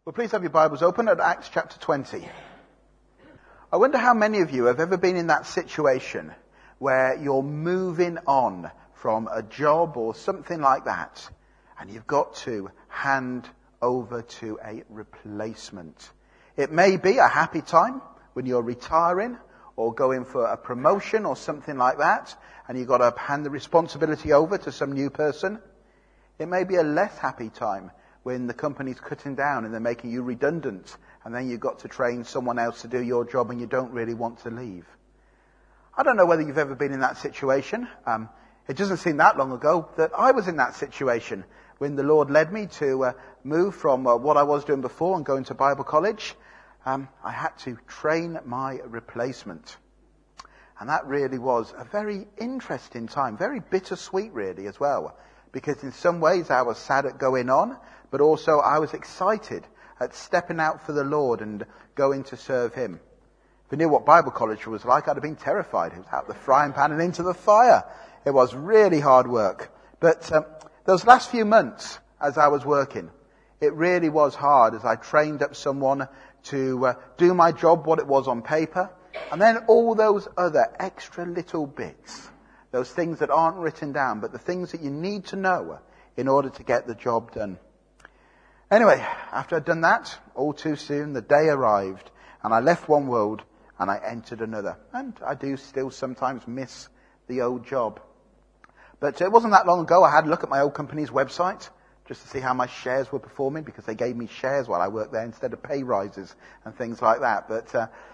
Well, please have your Bibles open at Acts chapter 20. I wonder how many of you have ever been in that situation where you're moving on from a job or something like that, and you've got to hand over to a replacement. It may be a happy time when you're retiring or going for a promotion or something like that, and you've got to hand the responsibility over to some new person. It may be a less happy time when the company's cutting down and they're making you redundant, and then you've got to train someone else to do your job and you don't really want to leave. I don't know whether you've ever been in that situation. It doesn't seem that long ago that I was in that situation when the Lord led me to move from what I was doing before and going to Bible college. I had to train my replacement. And that really was a very interesting time, very bittersweet really as well. Because in some ways I was sad at going on, but also I was excited at stepping out for the Lord and going to serve Him. If I knew what Bible college was like, I'd have been terrified. It was out the frying pan and into the fire. It was really hard work. But those last few months as I was working, it really was hard as I trained up someone to do my job, what it was on paper, and then all those other extra little bits. Those things that aren't written down, but the things that you need to know in order to get the job done. Anyway, after I'd done that, all too soon the day arrived, and I left one world and I entered another. And I do still sometimes miss the old job. But it wasn't that long ago I had a look at my old company's website just to see how my shares were performing, because they gave me shares while I worked there instead of pay rises and things like that. But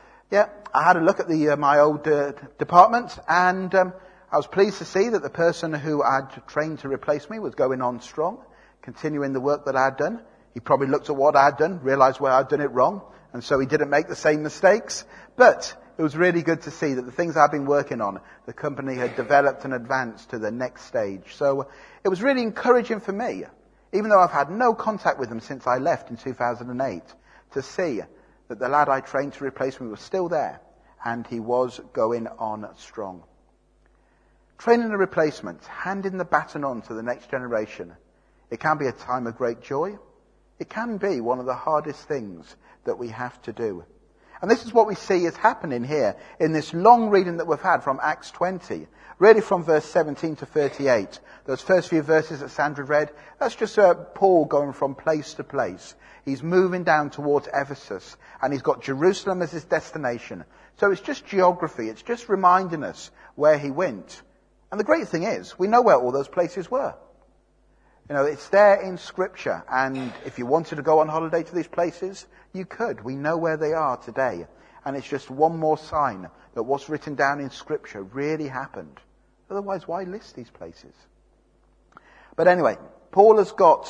I had a look at my old department, and I was pleased to see that the person who I'd trained to replace me was going on strong, continuing the work that I'd done. He probably looked at what I'd done, realized where I'd done it wrong, and so he didn't make the same mistakes. But it was really good to see that the things I'd been working on, the company had developed and advanced to the next stage. So it was really encouraging for me, even though I've had no contact with them since I left in 2008, to see that the lad I trained to replace me was still there, and he was going on strong. Training a replacement, handing the baton on to the next generation, it can be a time of great joy. It can be one of the hardest things that we have to do. And this is what we see is happening here in this long reading that we've had from Acts 20, really from verse 17 to 38. Those first few verses that Sandra read, that's just Paul going from place to place. He's moving down towards Ephesus, and he's got Jerusalem as his destination. So it's just geography. It's just reminding us where he went. And the great thing is, we know where all those places were. You know, it's there in Scripture, and if you wanted to go on holiday to these places, you could. We know where they are today. And it's just one more sign that what's written down in Scripture really happened. Otherwise, why list these places? But anyway, Paul has got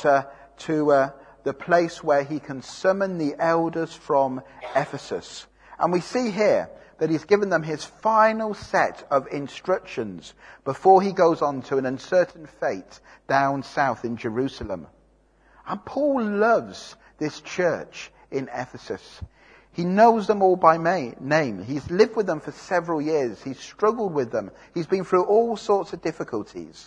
to the place where he can summon the elders from Ephesus. And we see here that he's given them his final set of instructions before he goes on to an uncertain fate down south in Jerusalem. And Paul loves this church in Ephesus. He knows them all by name. He's lived with them for several years. He's struggled with them. He's been through all sorts of difficulties.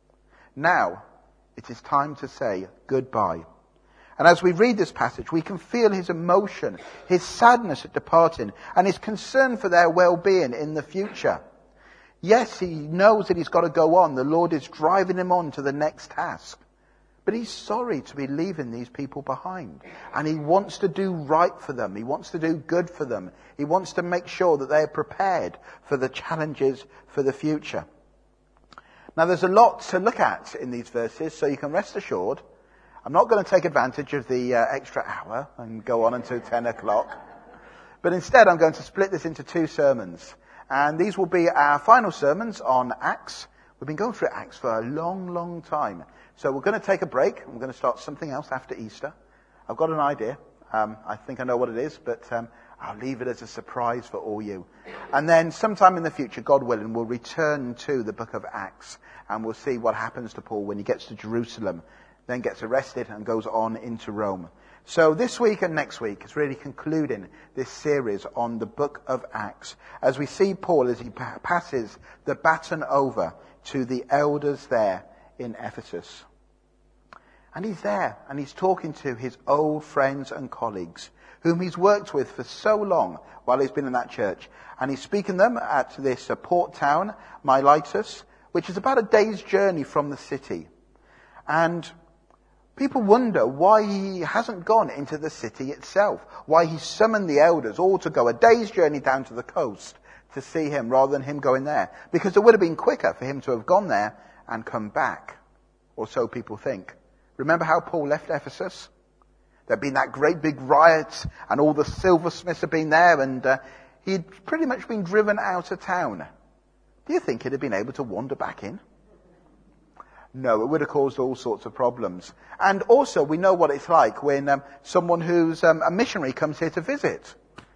Now, it is time to say goodbye. And as we read this passage, we can feel his emotion, his sadness at departing, and his concern for their well-being in the future. Yes, he knows that he's got to go on. The Lord is driving him on to the next task. But he's sorry to be leaving these people behind. And he wants to do right for them. He wants to do good for them. He wants to make sure that they're prepared for the challenges for the future. Now, there's a lot to look at in these verses, so you can rest assured I'm not going to take advantage of the extra hour and go on until 10 o'clock. But instead, I'm going to split this into two sermons. And these will be our final sermons on Acts. We've been going through Acts for a long, long time. So we're going to take a break. And we're going to start something else after Easter. I've got an idea. I think I know what it is, but I'll leave it as a surprise for all you. And then sometime in the future, God willing, we'll return to the book of Acts. And we'll see what happens to Paul when he gets to Jerusalem, then gets arrested and goes on into Rome. So this week and next week is really concluding this series on the book of Acts, as we see Paul as he passes the baton over to the elders there in Ephesus. And he's there, and he's talking to his old friends and colleagues, whom he's worked with for so long while he's been in that church. And he's speaking them at this port town, Miletus, which is about a day's journey from the city. And people wonder why he hasn't gone into the city itself, why he summoned the elders all to go a day's journey down to the coast to see him rather than him going there. Because it would have been quicker for him to have gone there and come back, or so people think. Remember how Paul left Ephesus? There'd been that great big riot, and all the silversmiths had been there, and he'd pretty much been driven out of town. Do you think he'd have been able to wander back in? No, it would have caused all sorts of problems. And also, we know what it's like when someone who's a missionary comes here to visit.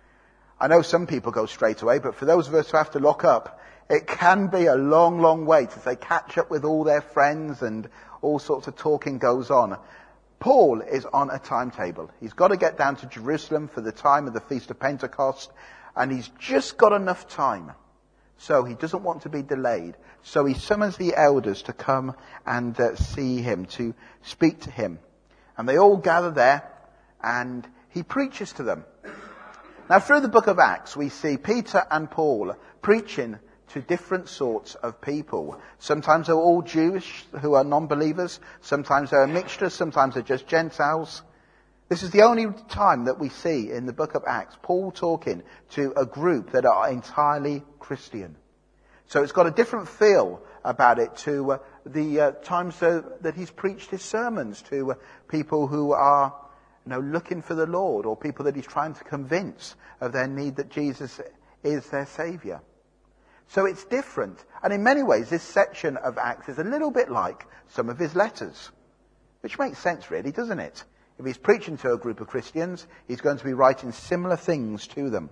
I know some people go straight away, but for those of us who have to lock up, it can be a long, long wait as they catch up with all their friends and all sorts of talking goes on. Paul is on a timetable. He's got to get down to Jerusalem for the time of the Feast of Pentecost, and he's just got enough time. So he doesn't want to be delayed. So he summons the elders to come and see him, to speak to him. And they all gather there, and he preaches to them. Now, through the book of Acts, we see Peter and Paul preaching to different sorts of people. Sometimes they're all Jewish who are non-believers. Sometimes they're a mixture. Sometimes they're just Gentiles. This is the only time that we see in the book of Acts Paul talking to a group that are entirely Christian. So it's got a different feel about it to the times that he's preached his sermons to people who are looking for the Lord, or people that he's trying to convince of their need that Jesus is their Saviour. So it's different. And in many ways, this section of Acts is a little bit like some of his letters. Which makes sense, really, doesn't it? If he's preaching to a group of Christians, he's going to be writing similar things to them.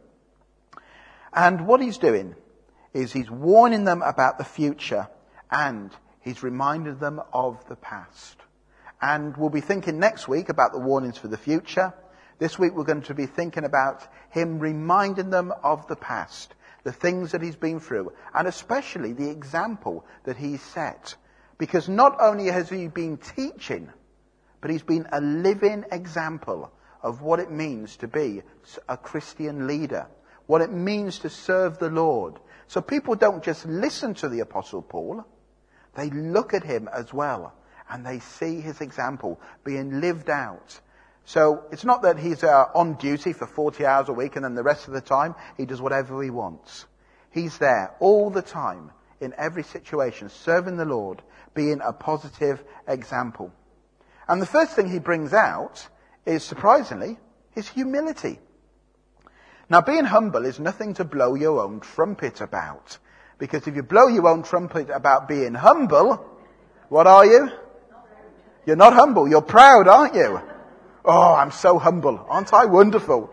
And what he's doing is he's warning them about the future, and he's reminding them of the past. And we'll be thinking next week about the warnings for the future. This week we're going to be thinking about him reminding them of the past, the things that he's been through, and especially the example that he's set. Because not only has he been teaching, but he's been a living example of what it means to be a Christian leader, what it means to serve the Lord. So people don't just listen to the Apostle Paul, they look at him as well, and they see his example being lived out. So it's not that he's on duty for 40 hours a week and then the rest of the time he does whatever he wants. He's there all the time, in every situation, serving the Lord, being a positive example. And the first thing he brings out is, surprisingly, his humility. Now, being humble is nothing to blow your own trumpet about. Because if you blow your own trumpet about being humble, what are you? You're not humble. You're proud, aren't you? Oh, I'm so humble. Aren't I wonderful?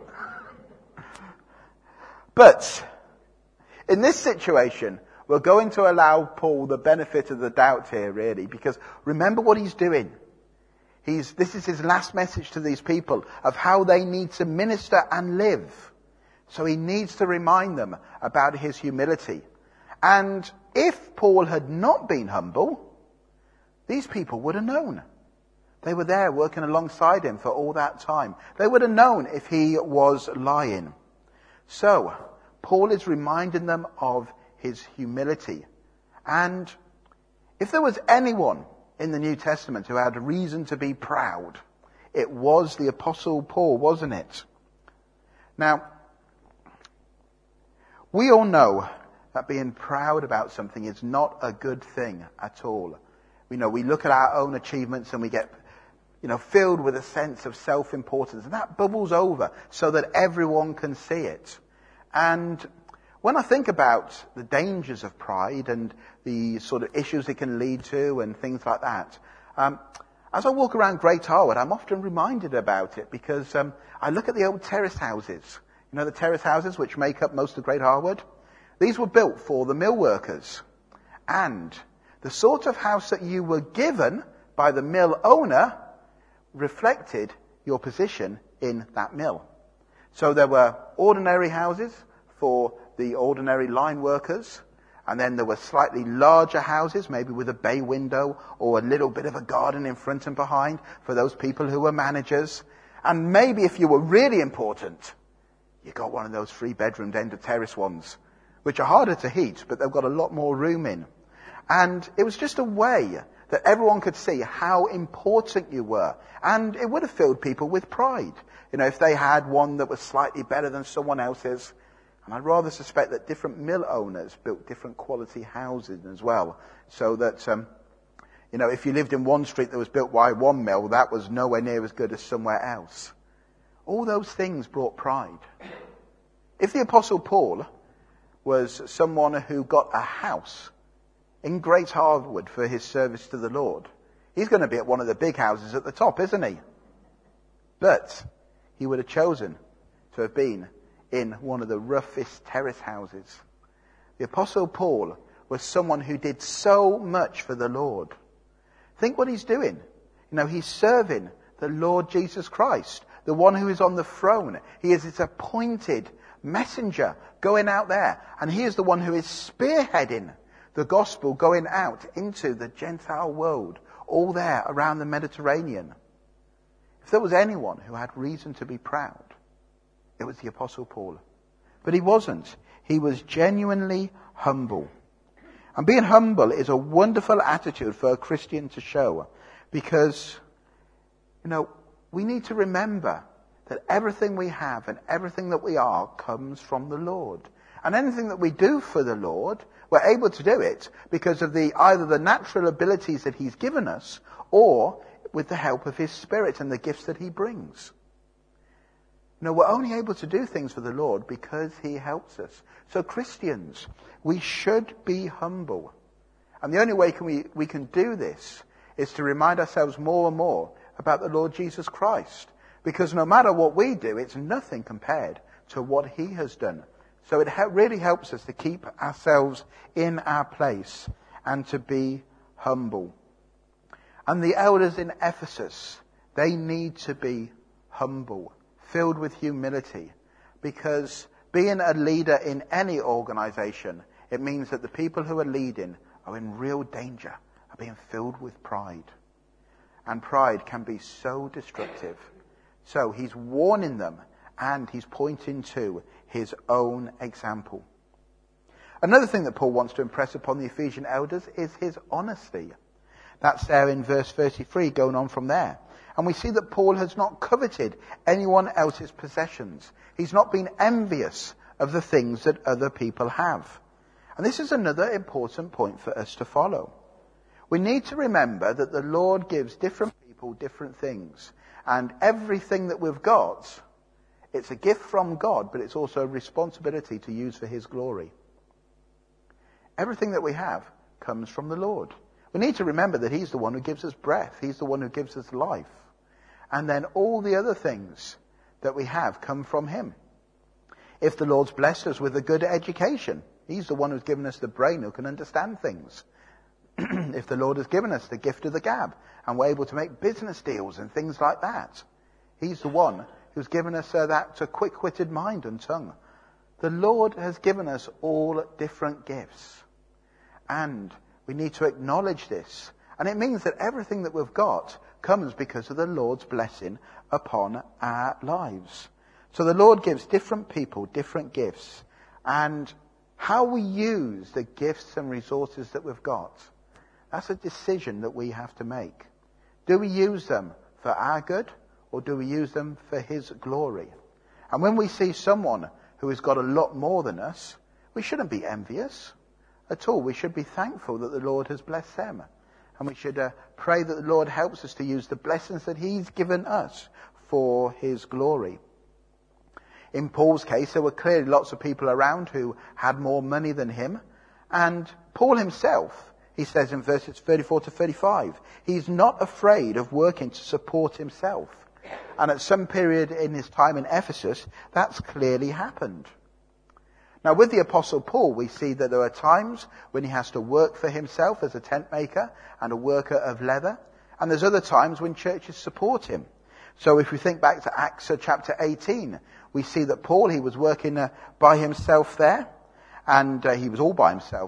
But in this situation, we're going to allow Paul the benefit of the doubt here, really. Because remember what he's doing. This is his last message to these people of how they need to minister and live. So he needs to remind them about his humility. And if Paul had not been humble, these people would have known. They were there working alongside him for all that time. They would have known if he was lying. So, Paul is reminding them of his humility. And if there was anyone in the New Testament who had reason to be proud, it was the Apostle Paul, wasn't it? Now, we all know that being proud about something is not a good thing at all. We look at our own achievements and we get, filled with a sense of self-importance. And that bubbles over so that everyone can see it. And when I think about the dangers of pride and the sort of issues it can lead to and things like that, as I walk around Great Harwood, I'm often reminded about it because I look at the old terrace houses. The terrace houses which make up most of Great Harwood? These were built for the mill workers. And the sort of house that you were given by the mill owner reflected your position in that mill. So there were ordinary houses for the ordinary line workers, And then there were slightly larger houses, maybe with a bay window or a little bit of a garden in front and behind for those people who were managers. And maybe if you were really important, you got one of those 3-bedroomed end of terrace ones, which are harder to heat, but they've got a lot more room in. And it was just a way that everyone could see how important you were. And it would have filled people with pride. You know, if they had one that was slightly better than someone else's. And I'd rather suspect that different mill owners built different quality houses as well. So that, if you lived in one street that was built by one mill, that was nowhere near as good as somewhere else. All those things brought pride. If the Apostle Paul was someone who got a house in Great Harwood for his service to the Lord, he's going to be at one of the big houses at the top, isn't he? But he would have chosen to have been in one of the roughest terrace houses. The Apostle Paul was someone who did so much for the Lord. Think what he's doing. He's serving the Lord Jesus Christ, the one who is on the throne. He is his appointed messenger going out there. And he is the one who is spearheading the gospel going out into the Gentile world, all there around the Mediterranean. If there was anyone who had reason to be proud, it was the Apostle Paul. But he wasn't. He was genuinely humble. And being humble is a wonderful attitude for a Christian to show, because, we need to remember that everything we have and everything that we are comes from the Lord. And anything that we do for the Lord, we're able to do it because of either the natural abilities that he's given us, or with the help of his Spirit and the gifts that he brings. We're only able to do things for the Lord because he helps us. So Christians, we should be humble. And the only way we can do this is to remind ourselves more and more about the Lord Jesus Christ. Because no matter what we do, it's nothing compared to what he has done. So it really helps us to keep ourselves in our place and to be humble. And the elders in Ephesus, they need to be humble, filled with humility, because being a leader in any organization, it means that the people who are leading are in real danger of being filled with pride. And pride can be so destructive. So he's warning them, and he's pointing to his own example. Another thing that Paul wants to impress upon the Ephesian elders is his honesty. That's there in verse 33, going on from there. And we see that Paul has not coveted anyone else's possessions. He's not been envious of the things that other people have. And this is another important point for us to follow. We need to remember that the Lord gives different people different things. And everything that we've got, it's a gift from God, but it's also a responsibility to use for his glory. Everything that we have comes from the Lord. We need to remember that he's the one who gives us breath. He's the one who gives us life. And then all the other things that we have come from him. If the Lord's blessed us with a good education, he's the one who's given us the brain who can understand things. If the Lord has given us the gift of the gab and we're able to make business deals and things like that, he's the one who's given us that quick-witted mind and tongue. The Lord has given us all different gifts. And we need to acknowledge this. And it means that everything that we've got comes because of the Lord's blessing upon our lives. So the Lord gives different people different gifts. And how we use the gifts and resources that we've got, that's a decision that we have to make. Do we use them for our good, or do we use them for his glory? And when we see someone who has got a lot more than us, we shouldn't be envious at all. We should be thankful that the Lord has blessed them. And we should pray that the Lord helps us to use the blessings that he's given us for his glory. In Paul's case, there were clearly lots of people around who had more money than him. And Paul himself, he says in verses 34 to 35, he's not afraid of working to support himself. And at some period in his time in Ephesus, that's clearly happened. Now, with the Apostle Paul, we see that there are times when he has to work for himself as a tent maker and a worker of leather. And there's other times when churches support him. So if we think back to Acts chapter 18, we see that Paul, he was working by himself there. And he was all by himself.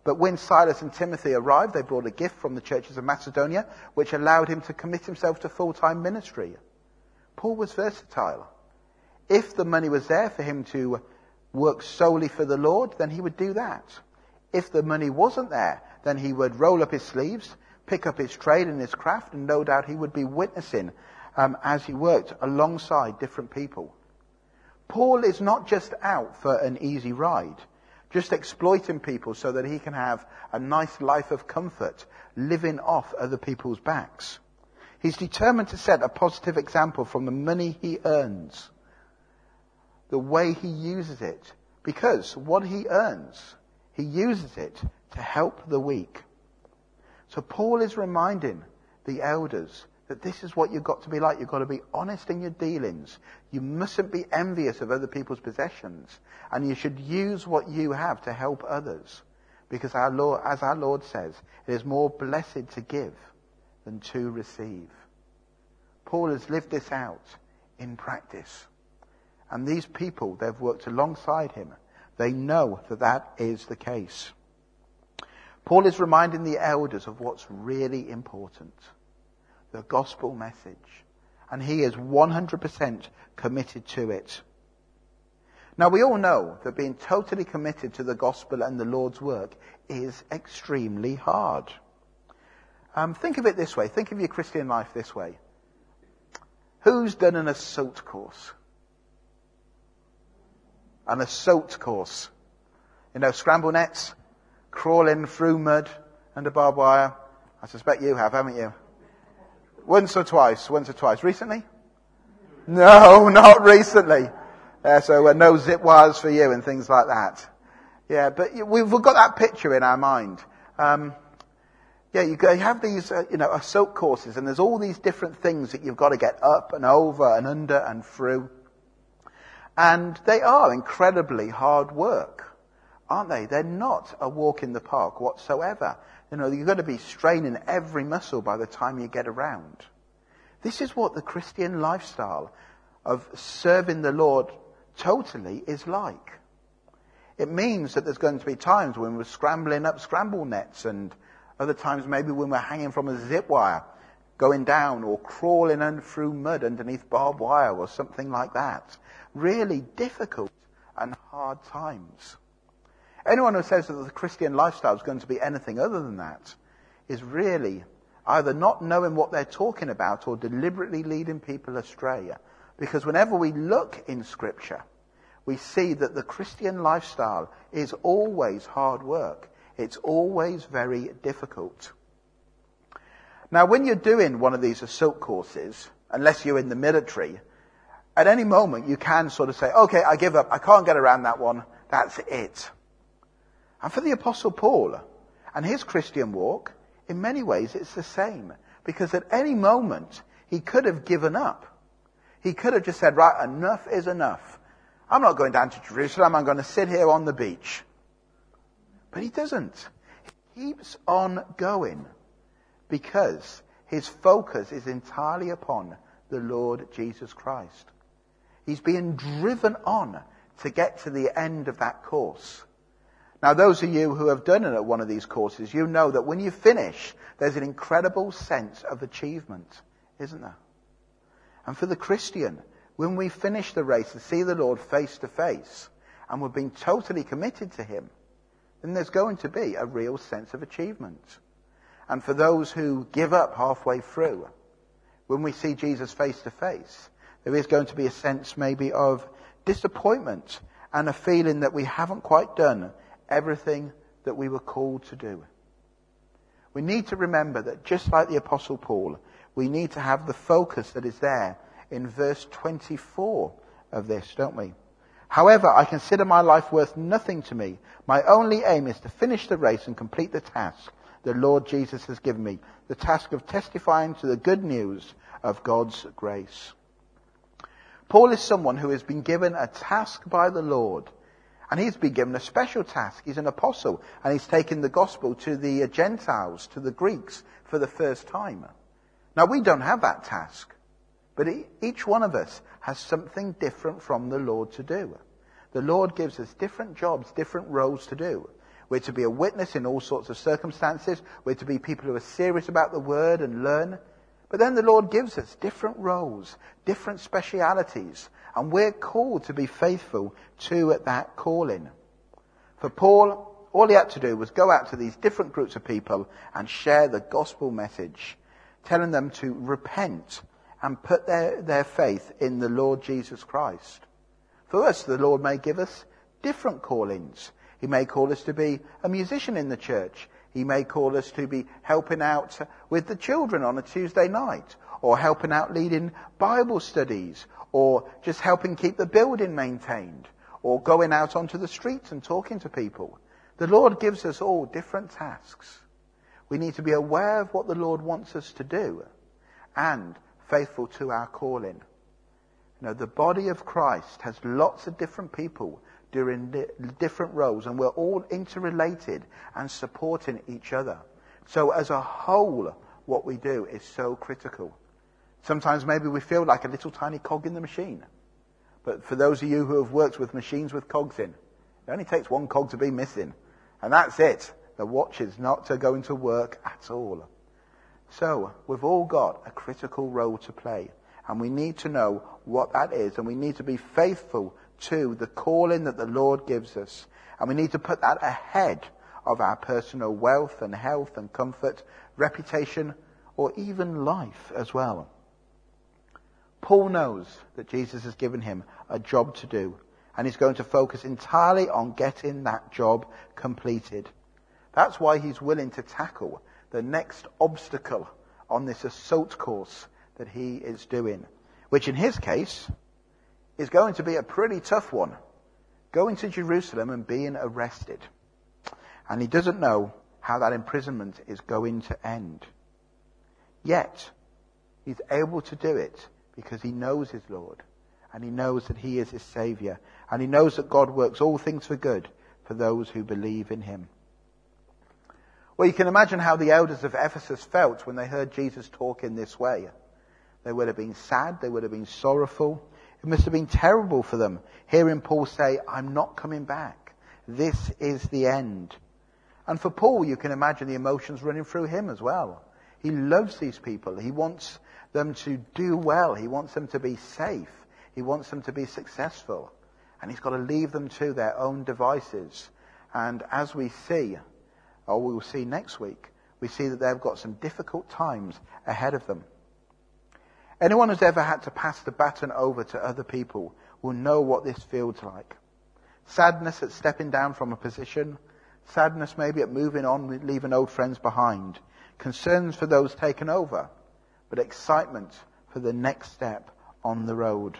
But when Silas and Timothy arrived, they brought a gift from the churches of Macedonia, which allowed him to commit himself to full-time ministry. Paul was versatile. If the money was there for him to work solely for the Lord, then he would do that. If the money wasn't there, then he would roll up his sleeves, pick up his trade and his craft, and no doubt he would be witnessing as he worked alongside different people. Paul is not just out for an easy ride, just exploiting people so that he can have a nice life of comfort, living off other people's backs. He's determined to set a positive example from the money he earns, the way he uses it, because what he earns, he uses it to help the weak. So Paul is reminding the elders that this is what you've got to be like. You've got to be honest in your dealings. You mustn't be envious of other people's possessions. And you should use what you have to help others. Because as our Lord says, it is more blessed to give than to receive. Paul has lived this out in practice. And these people, they've worked alongside him. They know that that is the case. Paul is reminding the elders of what's really important. The gospel message. And he is 100% committed to it. Now we all know that being totally committed to the gospel and the Lord's work is extremely hard. Think of it this way. Think of your Christian life this way. Who's done an assault course? An assault course. You know, scramble nets, crawling through mud under barbed wire. I suspect you have, haven't you? Once or twice. Recently? No, not recently. So no zip wires for you and things like that. Yeah, but we've got that picture in our mind. You have these, assault courses, and there's all these different things that you've got to get up and over and under and through. And they are incredibly hard work, aren't they? They're not a walk in the park whatsoever. You've got to be straining every muscle by the time you get around. This is what the Christian lifestyle of serving the Lord totally is like. It means that there's going to be times when we're scrambling up scramble nets, and other times maybe when we're hanging from a zip wire, going down, or crawling through mud underneath barbed wire or something like that. Really difficult and hard times. Anyone who says that the Christian lifestyle is going to be anything other than that is really either not knowing what they're talking about or deliberately leading people astray. Because whenever we look in Scripture, we see that the Christian lifestyle is always hard work. It's always very difficult. Now, when you're doing one of these assault courses, unless you're in the military, at any moment you can sort of say, okay, I give up. I can't get around that one. That's it. And for the Apostle Paul and his Christian walk, in many ways it's the same. Because at any moment he could have given up. He could have just said, right, enough is enough. I'm not going down to Jerusalem. I'm going to sit here on the beach. But he doesn't. He keeps on going because his focus is entirely upon the Lord Jesus Christ. He's being driven on to get to the end of that course. Now, those of you who have done it at one of these courses, you know that when you finish, there's an incredible sense of achievement, isn't there? And for the Christian, when we finish the race and see the Lord face to face, and we're being totally committed to him, then there's going to be a real sense of achievement. And for those who give up halfway through, when we see Jesus face to face, there is going to be a sense maybe of disappointment and a feeling that we haven't quite done everything that we were called to do. We need to remember that just like the Apostle Paul, we need to have the focus that is there in verse 24 of this, don't we? However, I consider my life worth nothing to me. My only aim is to finish the race and complete the task the Lord Jesus has given me, the task of testifying to the good news of God's grace. Paul is someone who has been given a task by the Lord, and he's been given a special task. He's an apostle, and he's taken the gospel to the Gentiles, to the Greeks, for the first time. Now, we don't have that task, but each one of us has something different from the Lord to do. The Lord gives us different jobs, different roles to do. We're to be a witness in all sorts of circumstances. We're to be people who are serious about the word and learn. But then the Lord gives us different roles, different specialities, and we're called to be faithful to that calling. For Paul, all he had to do was go out to these different groups of people and share the gospel message, telling them to repent and put their faith in the Lord Jesus Christ. For us, the Lord may give us different callings. He may call us to be a musician in the church. He may call us to be helping out with the children on a Tuesday night, or helping out leading Bible studies, or just helping keep the building maintained, or going out onto the streets and talking to people. The Lord gives us all different tasks. We need to be aware of what the Lord wants us to do and faithful to our calling. You know, the body of Christ has lots of different people doing different roles, and we're all interrelated and supporting each other. So as a whole, what we do is so critical. Sometimes maybe we feel like a little tiny cog in the machine. But for those of you who have worked with machines with cogs in, it only takes one cog to be missing. And that's it. The watch is not going to work at all. So we've all got a critical role to play. And we need to know what that is. And we need to be faithful to the calling that the Lord gives us. And we need to put that ahead of our personal wealth and health and comfort, reputation, or even life as well. Paul knows that Jesus has given him a job to do, and he's going to focus entirely on getting that job completed. That's why he's willing to tackle the next obstacle on this assault course that he is doing, which in his case is going to be a pretty tough one, going to Jerusalem and being arrested. And he doesn't know how that imprisonment is going to end. Yet, he's able to do it because he knows his Lord, and he knows that he is his Saviour, and he knows that God works all things for good for those who believe in him. Well, you can imagine how the elders of Ephesus felt when they heard Jesus talk in this way. They would have been sad, they would have been sorrowful. It must have been terrible for them hearing Paul say, "I'm not coming back. This is the end." And for Paul, you can imagine the emotions running through him as well. He loves these people. He wants them to do well. He wants them to be safe. He wants them to be successful. And he's got to leave them to their own devices. And as we see, or we will see next week, we see that they've got some difficult times ahead of them. Anyone who's ever had to pass the baton over to other people will know what this feels like. Sadness at stepping down from a position. Sadness maybe at moving on, leaving old friends behind. Concerns for those taken over. But excitement for the next step on the road.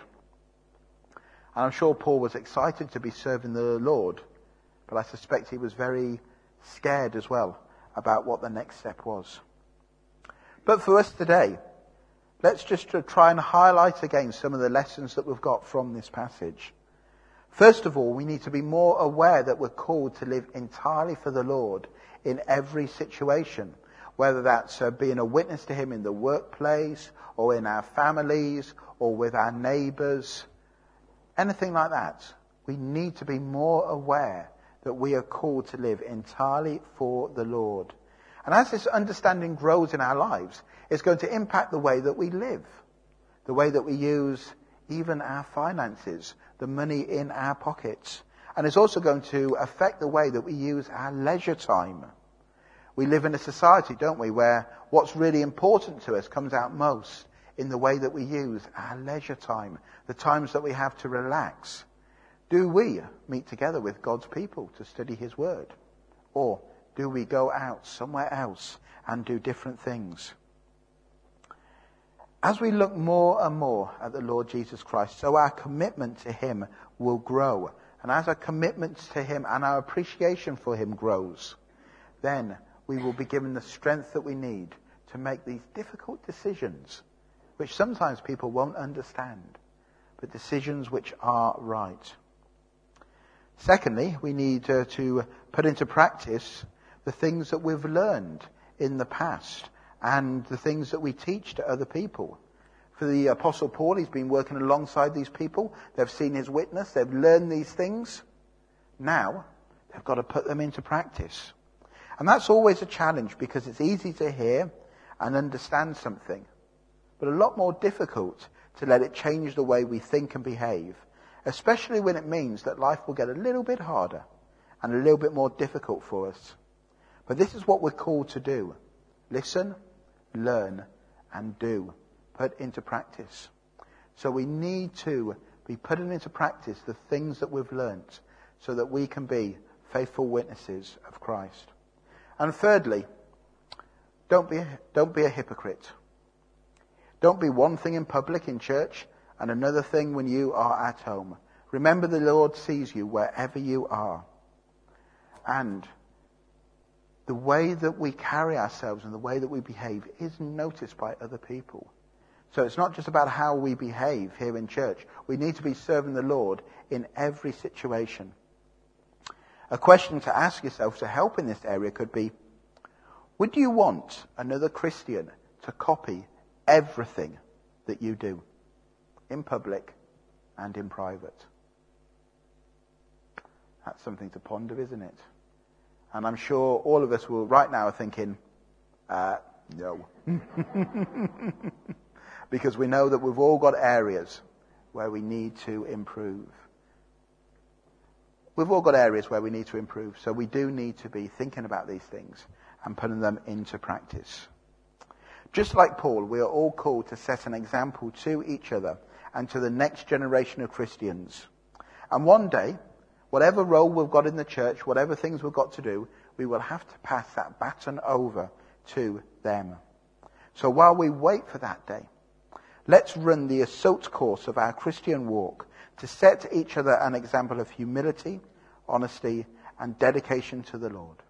And I'm sure Paul was excited to be serving the Lord, but I suspect he was very scared as well about what the next step was. But for us today, let's just try and highlight again some of the lessons that we've got from this passage. First of all, we need to be more aware that we're called to live entirely for the Lord in every situation, whether that's being a witness to him in the workplace or in our families or with our neighbours, anything like that. We need to be more aware that we are called to live entirely for the Lord. And as this understanding grows in our lives, it's going to impact the way that we live, the way that we use even our finances, the money in our pockets. And it's also going to affect the way that we use our leisure time. We live in a society, don't we, where what's really important to us comes out most in the way that we use our leisure time, the times that we have to relax. Do we meet together with God's people to study his word? Or do we go out somewhere else and do different things? As we look more and more at the Lord Jesus Christ, so our commitment to him will grow. And as our commitment to him and our appreciation for him grows, then we will be given the strength that we need to make these difficult decisions, which sometimes people won't understand, but decisions which are right. Secondly, we need to put into practice the things that we've learned in the past and the things that we teach to other people. For the Apostle Paul, he's been working alongside these people. They've seen his witness. They've learned these things. Now, They've got to put them into practice. And that's always a challenge because it's easy to hear and understand something, but a lot more difficult to let it change the way we think and behave, especially when it means that life will get a little bit harder and a little bit more difficult for us. But this is what we're called to do. Listen, learn, and do. Put into practice. So we need to be putting into practice the things that we've learnt so that we can be faithful witnesses of Christ. And thirdly, don't be a hypocrite. Don't be one thing in public in church and another thing when you are at home. Remember, the Lord sees you wherever you are. And the way that we carry ourselves and the way that we behave is noticed by other people. So it's not just about how we behave here in church. We need to be serving the Lord in every situation. A question to ask yourself to help in this area could be, would you want another Christian to copy everything that you do in public and in private? That's something to ponder, isn't it? And I'm sure all of us will right now are thinking, no. Because we know that we've all got areas where we need to improve. We've all got areas where we need to improve, so we do need to be thinking about these things and putting them into practice. Just like Paul, we are all called to set an example to each other and to the next generation of Christians. And one day, whatever role we've got in the church, whatever things we've got to do, we will have to pass that baton over to them. So while we wait for that day, let's run the assault course of our Christian walk to set each other an example of humility, honesty, and dedication to the Lord.